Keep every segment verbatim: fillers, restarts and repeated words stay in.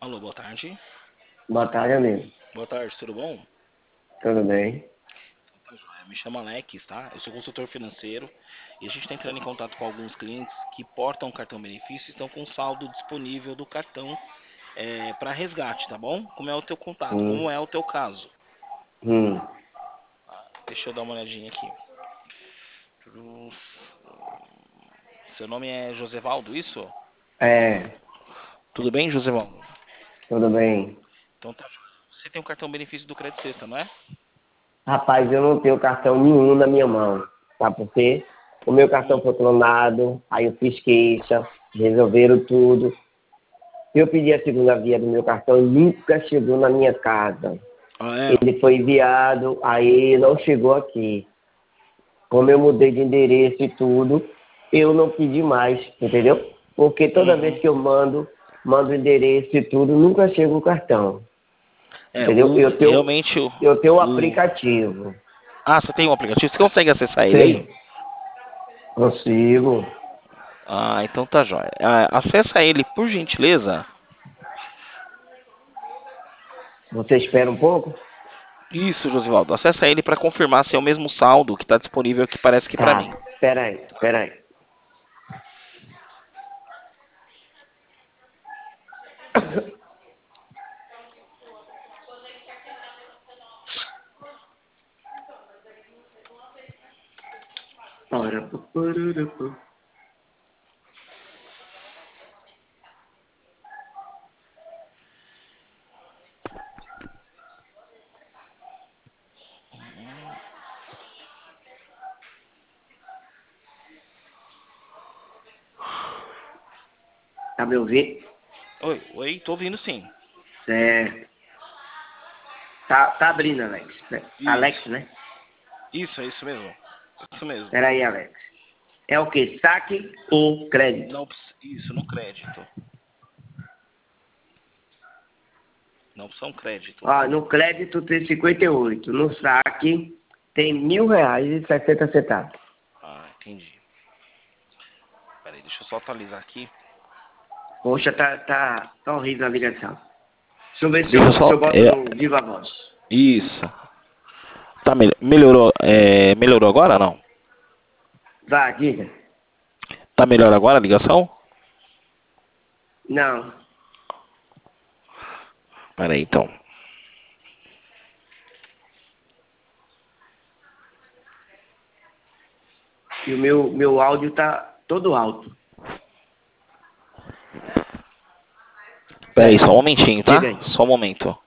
Alô, boa tarde. Boa tarde, amigo. Boa tarde, tudo bom? Tudo bem? Tá joia. Me chama Alex, tá? Eu sou consultor financeiro e a gente está entrando em contato com alguns clientes que portam cartão benefício e estão com saldo disponível do cartão para resgate, tá bom? Como é o teu contato? Hum, Como é o teu caso? hum. Deixa eu dar uma olhadinha aqui. Tudo- Seu nome é Josevaldo, isso? É, Tudo bem, Josevaldo? tudo bem. Então tá joia. Você tem um cartão benefício do Crédito Sexta, não é? Rapaz, eu não tenho cartão nenhum na minha mão. Sabe por quê? O meu cartão Hum. foi clonado, aí eu fiz queixa, resolveram tudo. Eu pedi a segunda via do meu cartão e nunca chegou na minha casa. Ah, é? Ele foi enviado, aí não chegou aqui. Como eu mudei de endereço e tudo, eu não pedi mais, entendeu? Porque toda vez Uhum. que eu mando, mando o endereço e tudo, nunca chega o cartão. É, Entendeu? o, Eu tenho, realmente o, eu tenho um o... aplicativo. Ah, você tem um aplicativo? Você consegue acessar ele aí? Sei, consigo. Ah, então tá jóia. Ah, acessa ele, por gentileza. Você espera um pouco? Isso, Josivaldo. Acessa ele para confirmar se é o mesmo saldo que está disponível que parece aqui para mim. Tá, espera aí, espera aí. Ora, pu, pururu, pu. Tá me ouvindo? Oi, oi, tô ouvindo sim. Certo. Tá, tá abrindo, Alex. Alex, Isso, né? isso, é isso mesmo. Isso mesmo. Espera aí, Alex. É o quê? Saque ou crédito? Não, ps- isso, no crédito. Na opção crédito. Ó, no crédito tem cinquenta e oito. No saque tem mil reais e sessenta centavos. Ah, entendi. Peraí, deixa eu só atualizar aqui. Poxa, tá, tá, tá horrível a ligação. Deixa eu ver se Deixa eu eu, se só. eu boto É, no Viva Voz. isso. Tá, mel- melhorou, é, melhorou agora não? Vá, diga. Tá melhor agora a ligação? Não. Peraí, então. E o meu, meu áudio tá todo alto. Peraí, É, só um momentinho, diga tá? aí. Só um momento.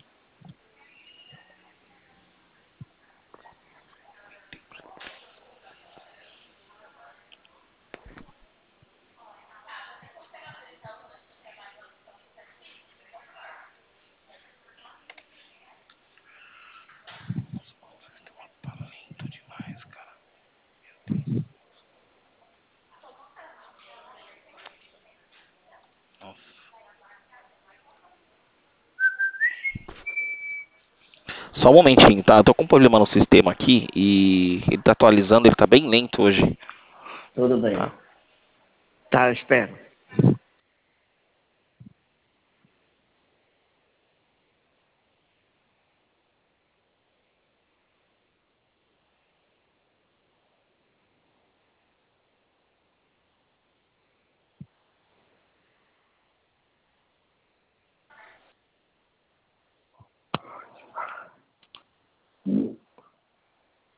Tá lento demais, cara. Nossa. Só um momentinho, tá? Eu tô com um problema no sistema aqui e ele tá atualizando, ele tá bem lento hoje, Tudo bem. tá? Tá, eu espero.